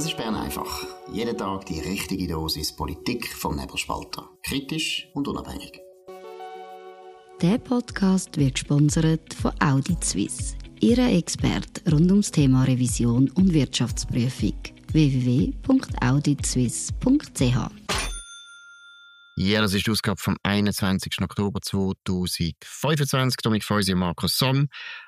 Das ist Bern einfach. Jeden Tag die richtige Dosis Politik vom Nebelspalter. Kritisch und unabhängig. Der Podcast wird gesponsert von Audit Suisse, Ihrer Experte rund ums Thema Revision und Wirtschaftsprüfung. www.auditsuisse.ch. Ja, das ist die Ausgabe vom 21. Oktober 2025. Dominik Feusi und Markus Somm.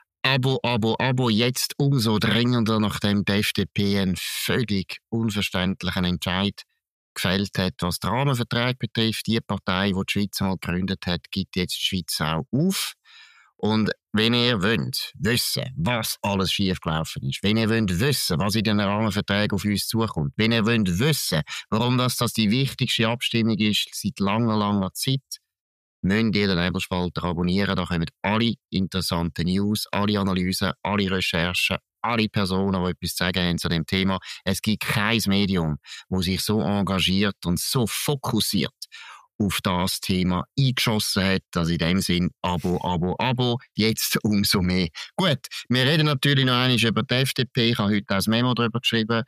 Abo, jetzt umso dringender, nachdem die FDP einen völlig unverständlichen Entscheid gefällt hat, was die Rahmenverträge betrifft. Die Partei, die die Schweiz mal gegründet hat, gibt jetzt die Schweiz auch auf. Und wenn ihr wollt wissen, was alles schiefgelaufen ist, wenn ihr wollt wissen, was in den Rahmenverträgen auf uns zukommt, wenn ihr wollt wissen, warum das die wichtigste Abstimmung ist seit langer Zeit, müsst ihr den Nebelspalter abonnieren. Da kommen alle interessanten News, alle Analysen, alle Recherchen, alle Personen, die etwas zu sagen haben zu dem Thema. Es gibt kein Medium, das sich so engagiert und so fokussiert auf das Thema eingeschossen hat. Also in dem Sinn, Abo, jetzt umso mehr. Gut, wir reden natürlich noch einmal über die FDP. Ich habe heute auch ein Memo darüber geschrieben.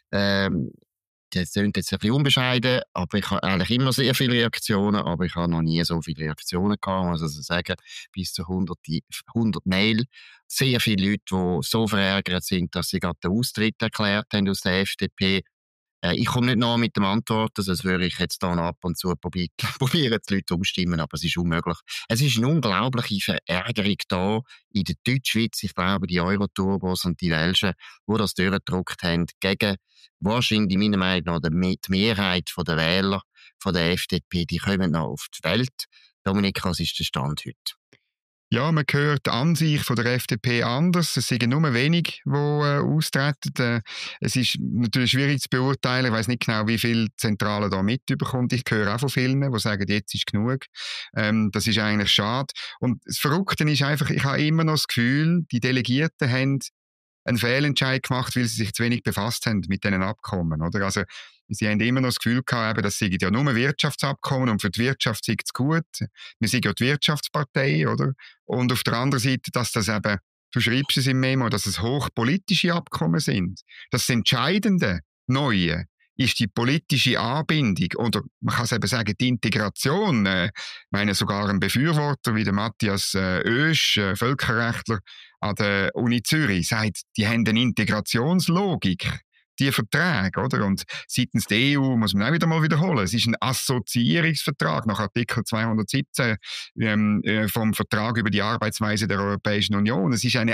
Das klingt jetzt ein bisschen unbescheiden, aber ich habe eigentlich immer sehr viele Reaktionen, aber ich habe noch nie so viele Reaktionen gehabt. Ich muss also sagen, bis zu 100 Mail. Sehr viele Leute, die so verärgert sind, dass sie gerade den Austritt erklärt haben aus der FDP. Ich komme nicht nach mit dem Antworten, sonst würde ich jetzt hier ab und zu probieren, die Leute umstimmen, aber es ist unmöglich. Es ist eine unglaubliche Verärgerung da in der Deutschschweiz. Ich glaube, die Euro-Turbos und die Welschen, die das durchgedruckt haben, gegen wahrscheinlich, meiner Meinung nach, die Mehrheit der Wähler von der FDP, die kommen noch auf die Welt. Dominik, was ist der Stand heute? Ja, man hört an sich von der FDP anders. Es sind nur wenig, die austreten. Es ist natürlich schwierig zu beurteilen. Ich weiss nicht genau, wie viel Zentrale da mitbekommt. Ich höre auch von vielen, die sagen, jetzt ist genug. Das ist eigentlich schade. Und das Verrückte ist einfach, ich habe immer noch das Gefühl, die Delegierten haben einen Fehlentscheid gemacht, weil sie sich zu wenig befasst haben mit diesen Abkommen, oder? Also, sie haben immer noch das Gefühl gehabt, das sind ja nur Wirtschaftsabkommen und für die Wirtschaft ist es gut. Wir sind ja die Wirtschaftspartei, oder? Und auf der anderen Seite, dass das eben, du schreibst es im Memo, dass es hochpolitische Abkommen sind. Das Entscheidende, Neue, ist die politische Anbindung oder man kann es eben sagen, die Integration. Ich meine, sogar ein Befürworter wie der Matthias Oesch, Völkerrechtler an der Uni Zürich, sagt, die haben eine Integrationslogik, die Verträge, oder? Und seitens der EU muss man auch wieder mal wiederholen. Es ist ein Assoziierungsvertrag nach Artikel 217 vom Vertrag über die Arbeitsweise der Europäischen Union. Es ist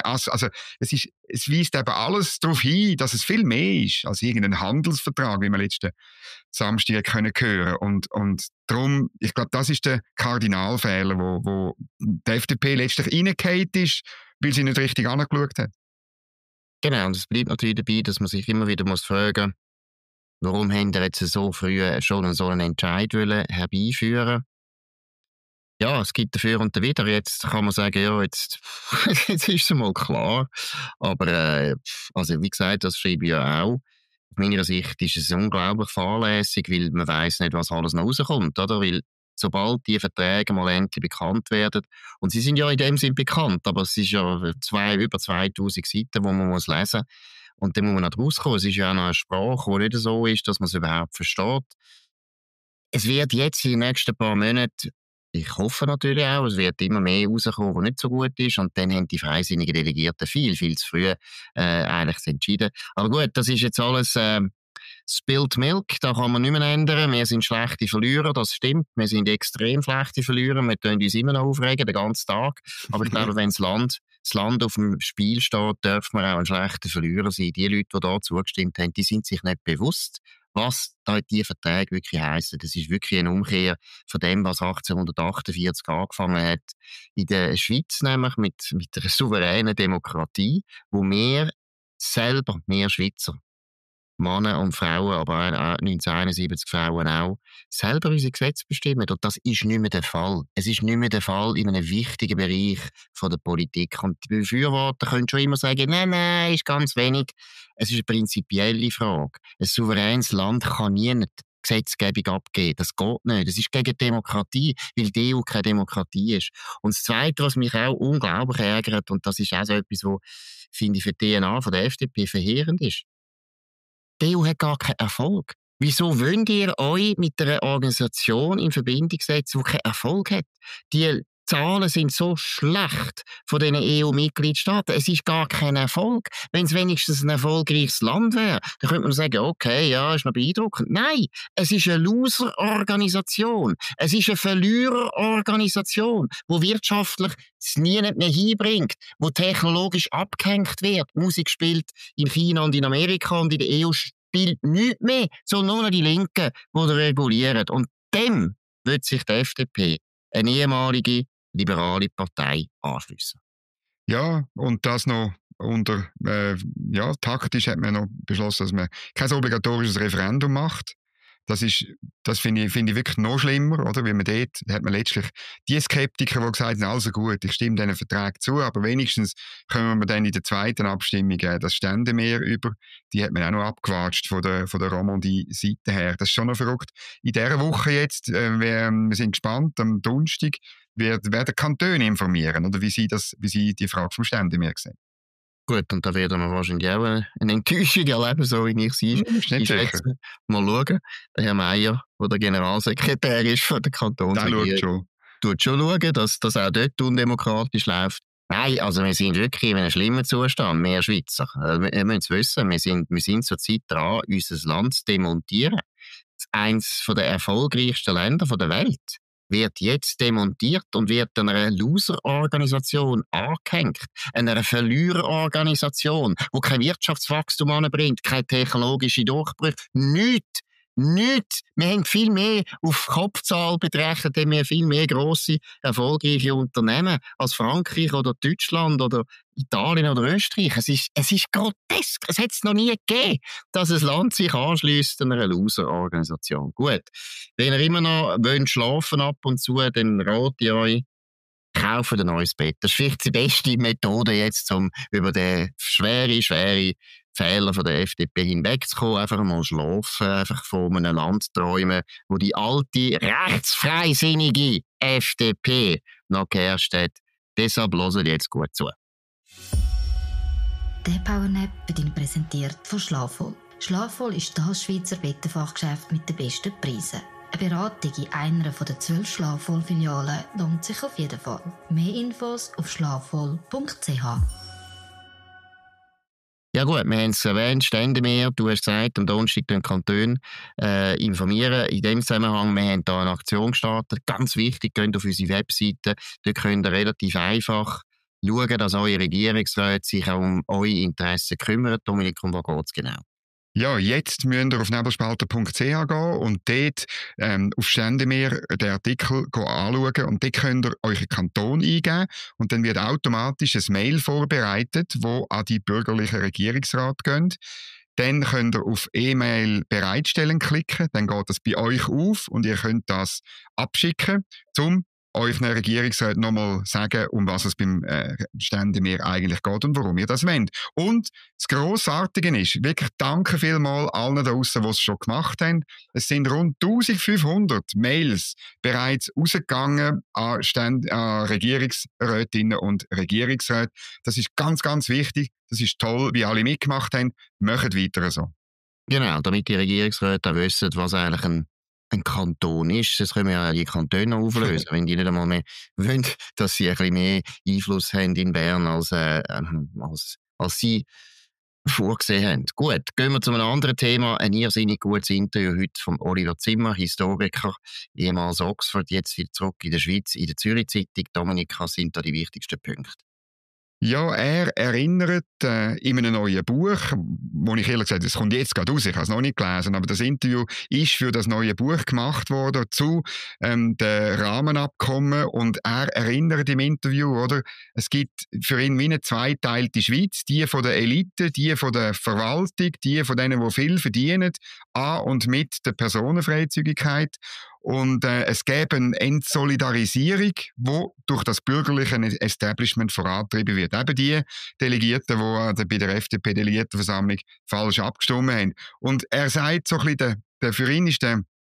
es weist eben alles darauf hin, dass es viel mehr ist als irgendein Handelsvertrag, wie wir letzten Samstag hören können. Und darum, ich glaube, das ist der Kardinalfehler, wo die FDP letztlich reingefallen ist, weil sie nicht richtig angeschaut hat. Genau, und es bleibt natürlich dabei, dass man sich immer wieder fragen muss, warum haben wir jetzt so früh schon so einen Entscheid herbeiführen? Ja, es gibt dafür und dawider. Jetzt kann man sagen, ja, jetzt ist es mal klar. Aber also wie gesagt, das schreibe ich ja auch. Aus meiner Sicht ist es unglaublich fahrlässig, weil man weiss nicht, was alles noch rauskommt, oder? Weil sobald die Verträge mal endlich bekannt werden, und sie sind ja in dem Sinn bekannt, aber es ist ja über 2000 Seiten, die man lesen muss. Und dann muss man noch rauskommen. Es ist ja auch noch eine Sprache, die nicht so ist, dass man es überhaupt versteht. Es wird jetzt in den nächsten paar Monaten, ich hoffe natürlich auch, es wird immer mehr rauskommen, was nicht so gut ist. Und dann haben die freisinnigen Delegierten viel zu früh eigentlich entschieden. Aber gut, das ist jetzt alles Spilled Milk, da kann man nicht mehr ändern. Wir sind schlechte Verlierer, das stimmt. Wir sind extrem schlechte Verlierer. Wir können uns immer noch aufregen, den ganzen Tag. Aber ich glaube, wenn das Land auf dem Spiel steht, darf man auch ein schlechter Verlierer sein. Die Leute, die da zugestimmt haben, die sind sich nicht bewusst, was da die Verträge wirklich heissen. Das ist wirklich eine Umkehr von dem, was 1848 angefangen hat. In der Schweiz nämlich mit einer souveränen Demokratie, wo wir Schweizer, Männer und Frauen, aber auch 1971 Frauen auch, selber unsere Gesetze bestimmen. Und das ist nicht mehr der Fall. Es ist nicht mehr der Fall in einem wichtigen Bereich von der Politik. Und die Befürworter können schon immer sagen, nein, ist ganz wenig. Es ist eine prinzipielle Frage. Ein souveränes Land kann nie eine Gesetzgebung abgeben. Das geht nicht. Das ist gegen Demokratie, weil die EU keine Demokratie ist. Und das Zweite, was mich auch unglaublich ärgert, und das ist auch so etwas, was, finde ich, für die DNA von der FDP verheerend ist. die EU hat gar keinen Erfolg. Wieso wollt ihr euch mit einer Organisation in Verbindung setzen, die keinen Erfolg hat? Die Zahlen sind so schlecht von diesen EU-Mitgliedstaaten. Es ist gar kein Erfolg. Wenn es wenigstens ein erfolgreiches Land wäre, dann könnte man sagen, okay, ja, ist noch beeindruckend. Nein, es ist eine Loser-Organisation. Es ist eine Verlierer-Organisation, die wirtschaftlich es nie mehr hinbringt, die technologisch abgehängt wird. Die Musik spielt in China und in Amerika und in der EU spielt nichts mehr, sondern nur noch die Linken, die regulieren. Und dem wird sich die FDP, eine ehemalige liberale Partei, anschliessen. Ja, und das noch unter, taktisch hat man noch beschlossen, dass man kein obligatorisches Referendum macht. Das finde ich wirklich noch schlimmer, oder? Weil man dort hat man letztlich die Skeptiker, die gesagt haben, also gut, ich stimme diesen Vertrag zu, aber wenigstens können wir dann in der zweiten Abstimmung das Ständemeer über. Die hat man auch noch abgewatscht von der Romandie-Seite her. Das ist schon noch verrückt. In dieser Woche jetzt, wir sind gespannt, am Donnerstag werden Kantone informieren, oder wie sie die Frage vom Ständemeer sehen. Gut, und da werden wir wahrscheinlich auch eine Enttäuschung erleben, so wie ich sie einschätze. Mal schauen. Der Herr Meier, der der Generalsekretär ist von der Kantonsregierung, tut schon schauen, dass das auch dort undemokratisch läuft. Nein, also wir sind wirklich in einem schlimmen Zustand, wir Schweizer. Wir müssen es wissen, wir sind zurzeit dran, unser Land zu demontieren. Eines der erfolgreichsten Länder der Welt wird jetzt demontiert und wird einer Loser-Organisation angehängt. Einer Verliererorganisation, die kein Wirtschaftswachstum anbringt, keine technologische Durchbrüche, nichts. Nichts. Wir haben viel mehr auf Kopfzahl betrachtet, haben wir viel mehr grosse, erfolgreiche Unternehmen als Frankreich oder Deutschland oder Italien oder Österreich. Es ist grotesk. Es hat es noch nie gegeben, dass ein Land sich anschliesst an einer Loser-Organisation. Gut. Wenn ihr immer noch wollt schlafen ab und zu, dann rate ich euch, kaufen ein neues Bett. Das ist vielleicht die beste Methode jetzt, um über den schwere Fehler von der FDP hinwegzukommen, einfach mal schlafen, einfach von einem Land träumen, wo die alte, rechtsfreisinnige FDP noch geherrscht hat. Deshalb hören jetzt gut zu. Der Powernap wird Ihnen präsentiert von Schlafvoll. Schlafvoll ist das Schweizer Bettenfachgeschäft mit den besten Preisen. Eine Beratung in einer der 12 Schlafvoll-Filialen lohnt sich auf jeden Fall. Mehr Infos auf schlafvoll.ch. Ja gut, wir haben es erwähnt, Ständemeer, du hast gesagt, am Donnerstag den Kanton informieren. In dem Zusammenhang, wir haben hier eine Aktion gestartet, ganz wichtig, geht auf unsere Webseite, dort könnt ihr relativ einfach schauen, dass eure Regierungsräte sich auch um eure Interessen kümmern. Dominik, um was geht es genau? Ja, jetzt müsst ihr auf nebelspalter.ch gehen und dort auf Ständemeer den Artikel anschauen und dort könnt ihr euren Kanton eingeben und dann wird automatisch ein Mail vorbereitet, wo an die bürgerlichen Regierungsrat geht. Dann könnt ihr auf E-Mail bereitstellen klicken, dann geht das bei euch auf und ihr könnt das abschicken, um euch einen Regierungsrat nochmal sagen, um was es beim Ständemeer eigentlich geht und warum ihr das wollt. Und das Grossartige ist, wirklich danke vielmals allen da draussen, die es schon gemacht haben. Es sind rund 1500 Mails bereits rausgegangen an Regierungsrätinnen und Regierungsräte. Das ist ganz, ganz wichtig. Das ist toll, wie alle mitgemacht haben. Macht weiter so. Genau, damit die Regierungsräte auch wissen, was eigentlich ein Kanton ist. Das können wir ja die Kantone auflösen, wenn die nicht einmal mehr wollen, dass sie ein bisschen mehr Einfluss haben in Bern, als sie vorgesehen haben. Gut, gehen wir zu einem anderen Thema. Ein irrsinnig gutes Interview heute von Oliver Zimmer, Historiker, ehemals Oxford, jetzt wieder zurück in der Schweiz, in der Zürich-Zeitung. Dominik, was sind da die wichtigsten Punkte? Ja, er erinnert in einem neuen Buch, wo ich ehrlich gesagt, es kommt jetzt gerade raus, ich habe es noch nicht gelesen, aber das Interview ist für das neue Buch gemacht worden zu den Rahmenabkommen und er erinnert im Interview, oder? Es gibt für ihn wie eine zweiteilte Schweiz, die von der Elite, die von der Verwaltung, die von denen, die viel verdienen, an und mit der Personenfreizügigkeit. Und es gäbe eine Entsolidarisierung, die durch das bürgerliche Establishment vorangetrieben wird. Eben die Delegierten, die bei der FDP-Delegiertenversammlung falsch abgestimmt haben. Und er sagt so ein bisschen, für ihn ist der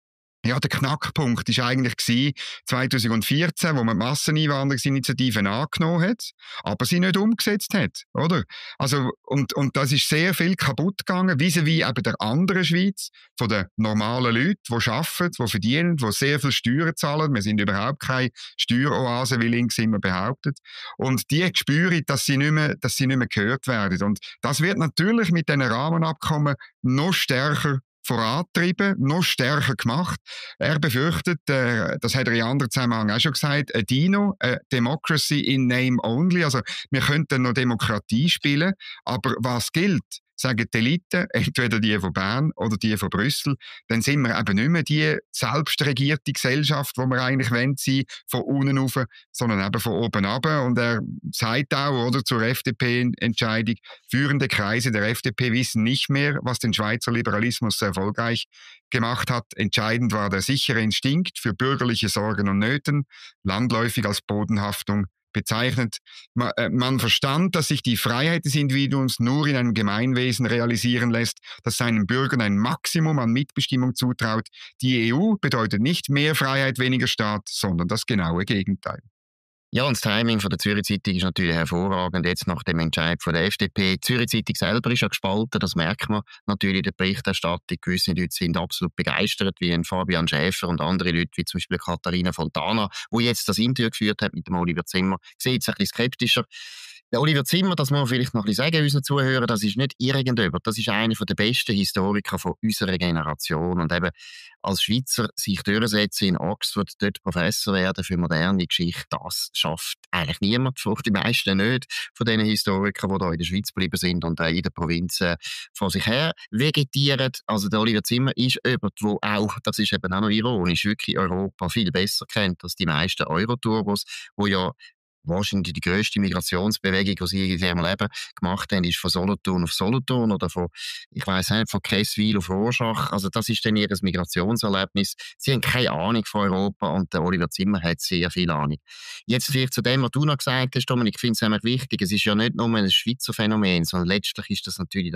Ja, der Knackpunkt war eigentlich 2014, wo man die Masseneinwanderungsinitiativen angenommen hat, aber sie nicht umgesetzt hat, oder? Also, und das ist sehr viel kaputt gegangen, vis-à-vis eben der anderen Schweiz, von den normalen Leuten, die arbeiten, die verdienen, die sehr viel Steuern zahlen. Wir sind überhaupt keine Steueroase, wie links immer behauptet. Und die spüren, dass sie nicht mehr gehört werden. Und das wird natürlich mit diesen Rahmenabkommen noch stärker vorantrieben, noch stärker gemacht. Er befürchtet, das hat er in anderen Zusammenhängen auch schon gesagt, a Dino, a Democracy in Name Only. Also wir könnten noch Demokratie spielen, aber was gilt, sagen die Eliten, entweder die von Bern oder die von Brüssel, dann sind wir eben nicht mehr die selbstregierte Gesellschaft, die wir eigentlich wollen sein, von unten rauf, sondern eben von oben ab. Und er sagt auch, oder, zur FDP-Entscheidung, führende Kreise der FDP wissen nicht mehr, was den Schweizer Liberalismus so erfolgreich gemacht hat. Entscheidend war der sichere Instinkt für bürgerliche Sorgen und Nöten, landläufig als Bodenhaftung bezeichnet. Man verstand, dass sich die Freiheit des Individuums nur in einem Gemeinwesen realisieren lässt, das seinen Bürgern ein Maximum an Mitbestimmung zutraut. Die EU bedeutet nicht mehr Freiheit, weniger Staat, sondern das genaue Gegenteil. Ja, und das Timing von der Zürich Zeitung ist natürlich hervorragend. Jetzt nach dem Entscheid von der FDP. Die Zürich Zeitung selber ist ja gespalten, das merkt man natürlich in der Berichterstattung. Gewisse Leute sind absolut begeistert, wie ein Fabian Schäfer und andere Leute, wie zum Beispiel Katharina Fontana, die jetzt das Interview geführt hat mit dem Oliver Zimmer. Sieht es ein bisschen skeptischer. Der Oliver Zimmer, das muss man vielleicht noch ein bisschen sagen, unseren Zuhörern, das ist nicht irgendjemand, das ist einer der besten Historiker von unserer Generation. Und eben als Schweizer sich durchsetzen in Oxford, dort Professor werden für moderne Geschichte, das schafft eigentlich niemand, die meisten nicht, von diesen Historikern, die da in der Schweiz geblieben sind und in der Provinz vor sich her vegetieren. Also der Oliver Zimmer ist jemand, der auch, das ist eben auch noch ironisch, wirklich Europa viel besser kennt als die meisten Euroturbos, die ja wahrscheinlich die grösste Migrationsbewegung, die sie in ihrem Leben gemacht haben, ist von Solothurn auf Solothurn oder von, ich weiss nicht, von Kesswil auf Rorschach. Also das ist dann ihr Migrationserlebnis. Sie haben keine Ahnung von Europa und der Oliver Zimmer hat sehr viel Ahnung. Jetzt vielleicht zu dem, was du noch gesagt hast, Dominik, ich finde es nämlich wichtig. Es ist ja nicht nur ein Schweizer Phänomen, sondern letztlich ist das natürlich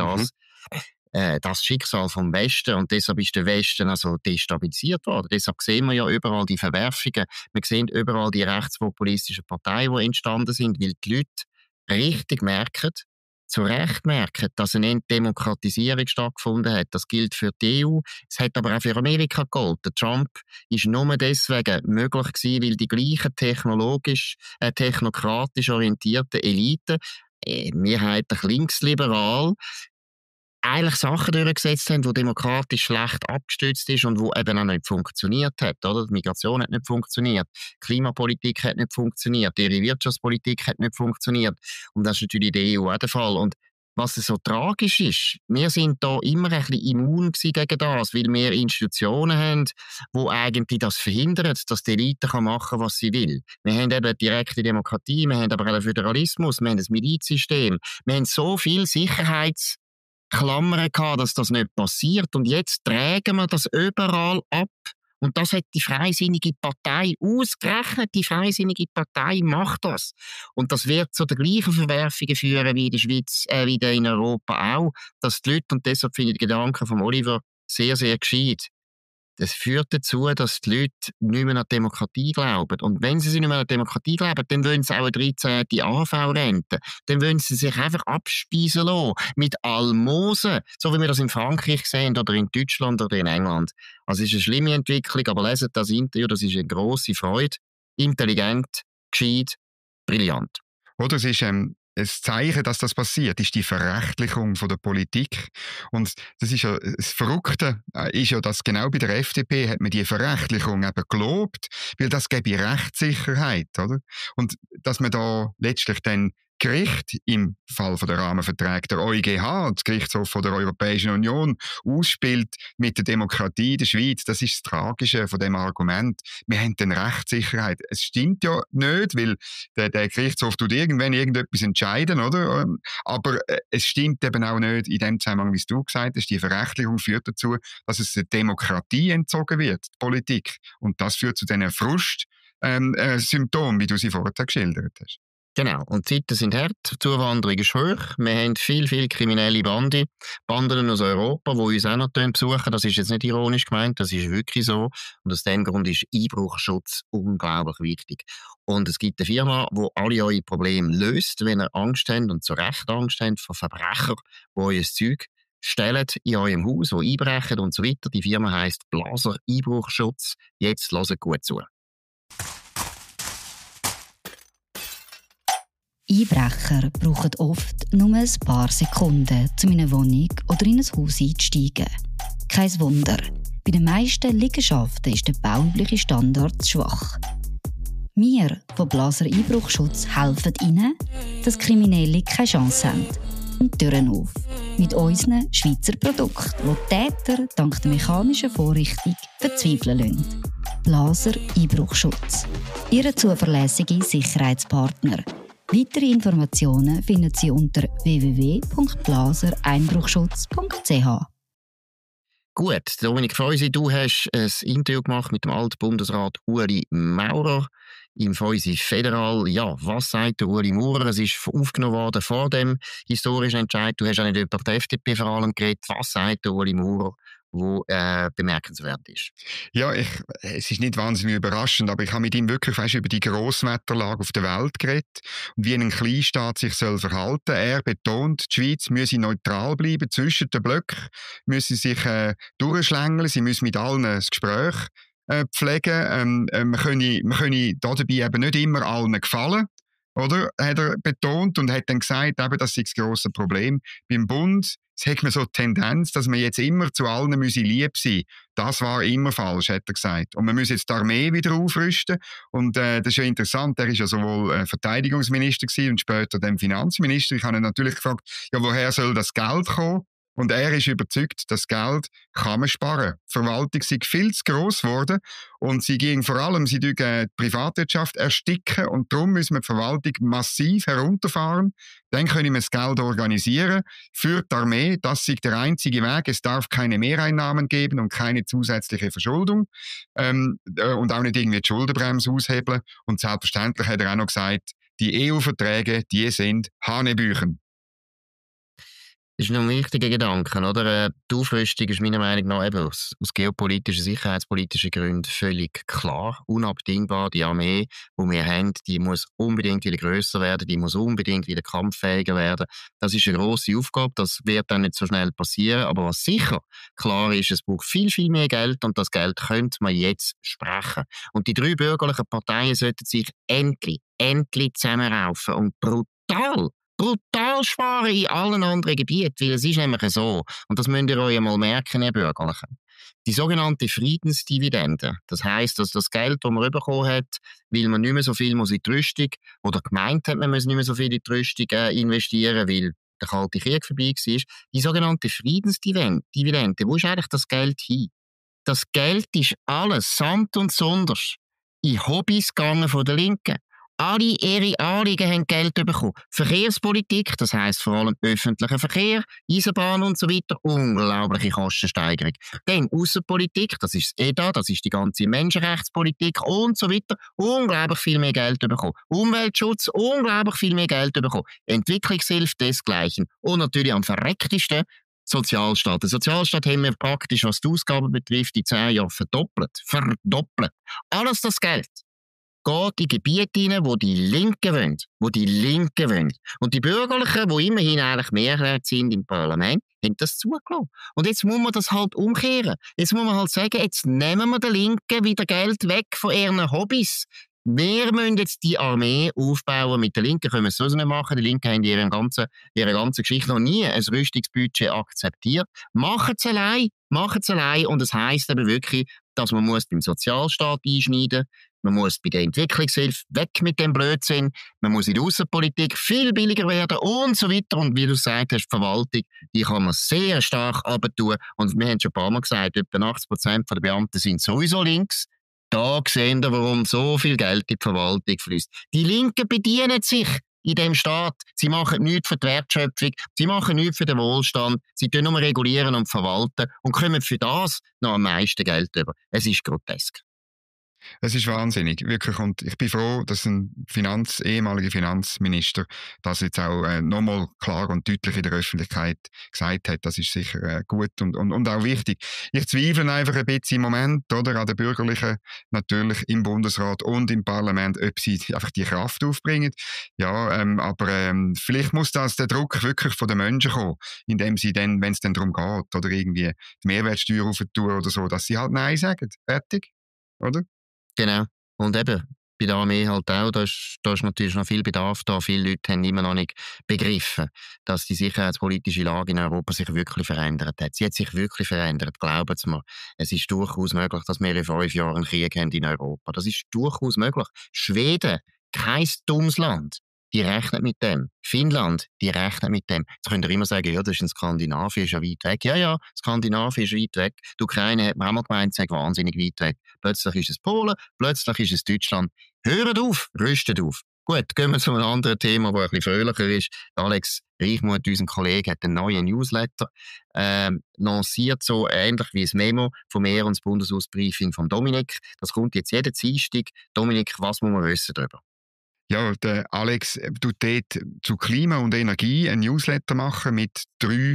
das Schicksal vom Westen und deshalb ist der Westen also destabilisiert worden. Deshalb sehen wir ja überall die Verwerfungen, wir sehen überall die rechtspopulistischen Parteien, die entstanden sind, weil die Leute richtig merken, zu Recht merken, dass eine Entdemokratisierung stattgefunden hat. Das gilt für die EU, es hat aber auch für Amerika gegolten. Trump ist nur deswegen möglich gewesen, weil die gleichen technokratisch orientierten Eliten, mehrheitlich linksliberal, eigentlich Sachen durchgesetzt haben, die demokratisch schlecht abgestützt ist und wo eben auch nicht funktioniert hat. Oder? Die Migration hat nicht funktioniert, die Klimapolitik hat nicht funktioniert, ihre Wirtschaftspolitik hat nicht funktioniert. Und das ist natürlich die EU auch der Fall. Und was so tragisch ist, wir sind da immer ein bisschen immun gegen das, weil wir Institutionen haben, die eigentlich das verhindern, dass die Elite machen kann, was sie will. Wir haben eben direkte Demokratie, wir haben aber auch den Föderalismus, wir haben das Milizsystem, wir haben so viel Sicherheitsklammern gehabt, dass das nicht passiert. Und jetzt tragen wir das überall ab. Und das hat die Freisinnige Partei ausgerechnet. Die Freisinnige Partei macht das. Und das wird zu den gleichen Verwerfungen führen wie in der Schweiz, wie in Europa auch. Dass die Leute, und deshalb finde ich die Gedanken von Oliver sehr, sehr gescheit. Das führt dazu, dass die Leute nicht mehr an die Demokratie glauben. Und wenn sie nicht mehr an die Demokratie glauben, dann wollen sie auch eine 13. AHV-Rente. Dann wollen sie sich einfach abspeisen lassen. Mit Almosen. So wie wir das in Frankreich sehen, oder in Deutschland oder in England. Also es ist eine schlimme Entwicklung, aber leset das Interview, das ist eine grosse Freude. Intelligent, gescheit, brillant. Oder es ist ein Zeichen, dass das passiert, ist die Verrechtlichung von der Politik. Und das ist ja, das Verrückte ist ja, dass genau bei der FDP hat man die Verrechtlichung eben gelobt, weil das gäbe Rechtssicherheit, oder? Und dass man da letztlich dann Gericht im Fall von der Rahmenverträge, der EuGH, das Gerichtshof von der Europäischen Union, ausspielt mit der Demokratie der Schweiz. Das ist das Tragische von dem Argument. Wir haben dann Rechtssicherheit. Es stimmt ja nicht, weil der Gerichtshof tut irgendwann irgendetwas entscheiden, oder? Aber es stimmt eben auch nicht in dem Zusammenhang, wie du gesagt hast. Die Verrechtlichung führt dazu, dass es der Demokratie entzogen wird, die Politik. Und das führt zu diesen Frustsymptomen, wie du sie vorher geschildert hast. Genau, und die Zeiten sind hart, die Zuwanderung ist hoch, wir haben viel kriminelle Banden aus Europa, die uns auch noch besuchen. Das ist jetzt nicht ironisch gemeint, das ist wirklich so. Und aus dem Grund ist Einbruchschutz unglaublich wichtig. Und es gibt eine Firma, die alle eure Probleme löst, wenn ihr Angst habt, und zu Recht Angst habt vor Verbrechern, die euer Zeug stellen in eurem Haus, die einbrechen und so weiter. Die Firma heisst Blaser Einbruchschutz. Jetzt hört gut zu. Einbrecher brauchen oft nur ein paar Sekunden, um in eine Wohnung oder in ein Haus einzusteigen. Kein Wunder, bei den meisten Liegenschaften ist der bauübliche Standard zu schwach. Wir von Blaser Einbruchschutz helfen Ihnen, dass Kriminelle keine Chance haben. Und Türen auf. Mit unseren Schweizer Produkten, die die Täter dank der mechanischen Vorrichtung verzweifeln lassen. Blaser Einbruchschutz. Ihr zuverlässige Sicherheitspartner. Weitere Informationen finden Sie unter www.blasereinbruchschutz.ch. Gut, Dominik Feusi, du hast ein Interview gemacht mit dem Altbundesrat Ueli Maurer im Feusi Federal. Ja, was sagt der Ueli Maurer? Es ist aufgenommen worden vor dem historischen Entscheid. Du hast auch nicht über die FDP vor allem geredet. Was sagt der Ueli Maurer, wo bemerkenswert ist? Ja, es ist nicht wahnsinnig überraschend, aber ich habe mit ihm wirklich über die Grosswetterlage auf der Welt geredet und wie ein Kleinstaat sich verhalten soll. Er betont, die Schweiz müsse neutral bleiben, zwischen den Blöcken müsse sich durchschlängeln, sie müssen mit allen ein Gespräch pflegen. Man könne dabei eben nicht immer allen gefallen. Oder? Hat er betont und hat dann gesagt, eben, das sei das grosse Problem. Beim Bund hat man so die Tendenz, dass man jetzt immer zu allen lieb sein müsse. Das war immer falsch, hat er gesagt. Und man muss jetzt die Armee wieder aufrüsten. Und das ist ja interessant, er war ja sowohl Verteidigungsminister und später dann Finanzminister. Ich habe ihn natürlich gefragt, ja, woher soll das Geld kommen? Und er ist überzeugt, das Geld kann man sparen. Die Verwaltung sei viel zu gross geworden und sie die Privatwirtschaft ersticken und darum müssen wir die Verwaltung massiv herunterfahren. Dann können wir das Geld organisieren für die Armee. Das ist der einzige Weg. Es darf keine Mehreinnahmen geben und keine zusätzliche Verschuldung und auch nicht irgendwie die Schuldenbremse aushebeln. Und selbstverständlich hat er auch noch gesagt, die EU-Verträge, die sind Hanebüchen. Das ist noch ein wichtiger Gedanke, oder? Die Aufrüstung ist meiner Meinung nach eben aus geopolitischen, sicherheitspolitischen Gründen völlig klar, unabdingbar. Die Armee, die wir haben, die muss unbedingt wieder grösser werden, die muss unbedingt wieder kampffähiger werden. Das ist eine grosse Aufgabe, das wird dann nicht so schnell passieren. Aber was sicher klar ist, es braucht viel mehr Geld und das Geld könnte man jetzt sprechen. Und die 3 bürgerlichen Parteien sollten sich endlich zusammenraufen und brutal sparen in allen anderen Gebieten, weil es ist nämlich so, und das müsst ihr euch einmal merken, ihr Bürgerlichen, die sogenannte Friedensdividende, das heisst, dass das Geld, das man bekommen hat, weil man nicht mehr so viel muss in die Rüstung, oder gemeint hat, man muss nicht mehr so viel in die Rüstung investieren, weil der Kalte Krieg vorbei war, die sogenannte Friedensdividende, wo ist eigentlich das Geld hin? Das Geld ist alles, samt und sonders, in Hobbys gegangen von der Linken. Alle ihre Anliegen haben Geld bekommen. Verkehrspolitik, das heisst vor allem öffentlicher Verkehr, Eisenbahn und so weiter, unglaubliche Kostensteigerung. Dann Aussenpolitik, das ist das EDA, das ist die ganze Menschenrechtspolitik und so weiter, unglaublich viel mehr Geld bekommen. Umweltschutz, unglaublich viel mehr Geld bekommen. Entwicklungshilfe, desgleichen. Und natürlich am verrecktesten Sozialstaat. Der Sozialstaat haben wir praktisch, was die Ausgaben betrifft, in 10 Jahren verdoppelt. Alles das Geld geht in Gebiete hinein, wo die Linken wollen. Und die Bürgerlichen, die immerhin eigentlich Mehrheit sind im Parlament, haben das zugelassen. Und jetzt muss man das halt umkehren. Jetzt muss man halt sagen, jetzt nehmen wir den Linken wieder Geld weg von ihren Hobbys. Wir müssen jetzt die Armee aufbauen. Mit den Linken können wir es sowieso nicht machen. Die Linken haben in ihrer ganzen Geschichte noch nie ein Rüstungsbudget akzeptiert. Machen es allein. Und das heisst eben wirklich, dass man beim Sozialstaat einschneiden muss. Man muss bei der Entwicklungshilfe weg mit dem Blödsinn. Man muss in der Aussenpolitik viel billiger werden und so weiter. Und wie du gesagt hast, die Verwaltung, die kann man sehr stark runtertun. Und wir haben schon ein paar Mal gesagt, etwa 80% der Beamten sind sowieso links. Da sehen wir, warum so viel Geld in die Verwaltung fließt. Die Linken bedienen sich in dem Staat. Sie machen nichts für die Wertschöpfung, sie machen nichts für den Wohlstand, sie tun nur regulieren und verwalten und kommen für das noch am meisten Geld über. Es ist grotesk. Es ist wahnsinnig, wirklich. Und ich bin froh, dass ein ehemaliger Finanzminister das jetzt auch nochmal klar und deutlich in der Öffentlichkeit gesagt hat. Das ist sicher gut und auch wichtig. Ich zweifle einfach ein bisschen im Moment, oder, an den Bürgerlichen, natürlich im Bundesrat und im Parlament, ob sie einfach die Kraft aufbringen. Ja, aber vielleicht muss der Druck wirklich von den Menschen kommen, indem sie dann, wenn es dann darum geht, oder irgendwie die Mehrwertsteuer aufzutun oder so, dass sie halt Nein sagen. Fertig, oder? Genau. Und eben, bei der Armee halt auch, da ist natürlich noch viel Bedarf da. Viele Leute haben immer noch nicht begriffen, dass die sicherheitspolitische Lage in Europa sich wirklich verändert hat. Sie hat sich wirklich verändert, glauben Sie mir. Es ist durchaus möglich, dass wir in 5 Jahren einen Krieg haben in Europa. Das ist durchaus möglich. Schweden, kein dummes Land, die rechnen mit dem. Finnland, die rechnen mit dem. Jetzt könnt ihr immer sagen, ja, das ist in Skandinavien, ist ja weit weg. Ja, Skandinavien ist weit weg. Die Ukraine hat man auch mal gemeint, sei wahnsinnig weit weg. Plötzlich ist es Polen, plötzlich ist es Deutschland. Hört auf, rüstet auf. Gut, gehen wir zu einem anderen Thema, das ein bisschen fröhlicher ist. Alex Reichmuth, unser Kollege, hat einen neuen Newsletter lanciert, so ähnlich wie das Memo von mir und das Bundeshausbriefing von Dominik. Das kommt jetzt jeden Dienstag. Dominik, was muss man wissen darüber? Ja, der Alex tut dort zu Klima und Energie einen Newsletter machen mit 3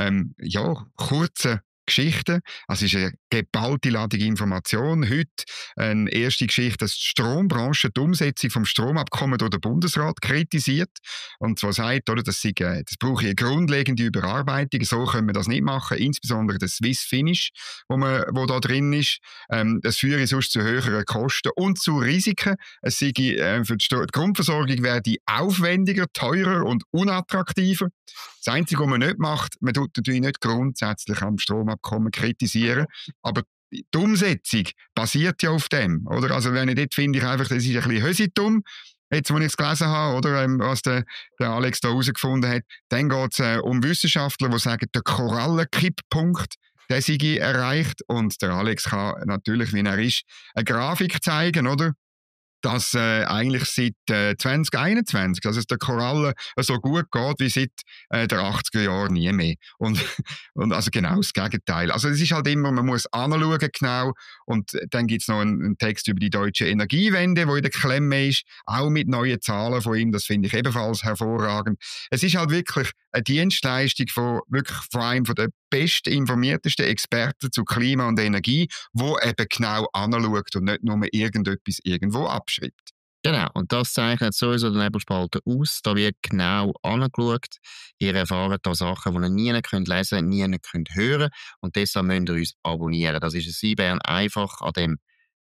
kurzen Geschichten. Also es ist eine geballte Ladung Information. Heute eine erste Geschichte, dass die Strombranche die Umsetzung vom Stromabkommen durch den Bundesrat kritisiert. Und zwar sagt, oder, das brauche eine grundlegende Überarbeitung. So können wir das nicht machen. Insbesondere das Swiss Finish, wo da drin ist. Das führe sonst zu höheren Kosten und zu Risiken. Es sei, für die Grundversorgung werde aufwendiger, teurer und unattraktiver. Das Einzige, was man nicht macht, man tut natürlich nicht grundsätzlich am Stromabkommen kritisieren, aber die Umsetzung basiert ja auf dem, oder? Also wenn ich dort finde ich einfach, das ist ein bisschen hösitum, jetzt, wo ich es gelesen habe, oder was der Alex da herausgefunden hat, dann geht es um Wissenschaftler, die sagen, der Korallenkipppunkt, der sei erreicht, und der Alex kann natürlich, wie er ist, eine Grafik zeigen, oder? Dass eigentlich seit 2021, also es der Korallen so gut geht wie seit den 80er Jahren nie mehr. Und also genau das Gegenteil. Also es ist halt immer, man muss anschauen genau, und dann gibt es noch einen Text über die deutsche Energiewende, wo in der Klemme ist, auch mit neuen Zahlen von ihm, das finde ich ebenfalls hervorragend. Es ist halt wirklich eine Dienstleistung von einem der bestinformiertesten Experten zu Klima und Energie, wo eben genau anschaut und nicht nur irgendetwas irgendwo abschreibt. Genau, und das zeichnet sowieso den Nebelspalter aus. Da wird genau angeschaut. Ihr erfahrt da Sachen, die ihr nie lesen könnt, nie hören könnt. Und deshalb müsst ihr uns abonnieren. Das ist ein Seibern einfach an dem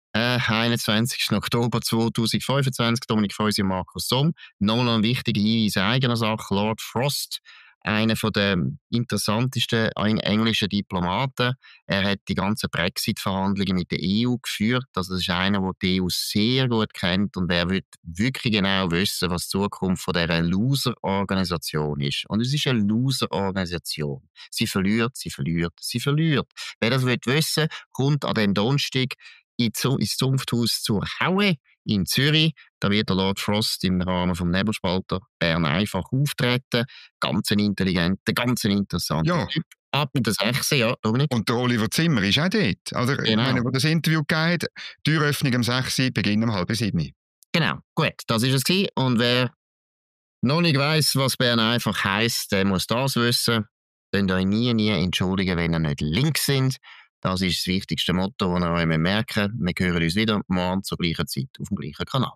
21. Oktober 2025. Dominik Feusi und Markus Somm. Nochmal ein wichtiger Hinweis eigener Sache. Lord Frost, einer der interessantesten englischen Diplomaten. Er hat die ganzen Brexit-Verhandlungen mit der EU geführt. Also das ist einer, der die EU sehr gut kennt, und wer will wirklich genau wissen, was die Zukunft von dieser Loser-Organisation ist. Und es ist eine Loser-Organisation. Sie verliert, sie verliert, sie verliert. Wer das wissen will, kommt an den Donnerstag ins Zunfthaus zur Haue in Zürich. Da wird der Lord Frost im Rahmen vom Nebelspalter Bern einfach auftreten. Ganz ein intelligenter, ganz ein interessanter Typ. Ab mit der 6, ja, Dominik. Und der Oliver Zimmer ist auch dort. Also, genau. Ich meine, wo das Interview gegeben hat, Türöffnung um 6, Beginn um 6:30. Genau, gut, das war es gewesen. Und wer noch nicht weiss, was Bern einfach heisst, der muss das wissen. Könnt euch nie entschuldigen, wenn ihr nicht links sind. Das ist das wichtigste Motto, das ihr euch merken müsst. Wir hören uns wieder morgen zur gleichen Zeit auf dem gleichen Kanal.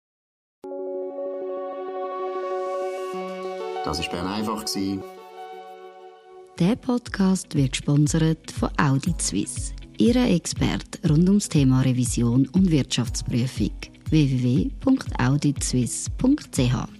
Das war Bern einfach. Der Podcast wird gesponsert von Audit Suisse, Ihrer Experte rund ums Thema Revision und Wirtschaftsprüfung. www.auditsuisse.ch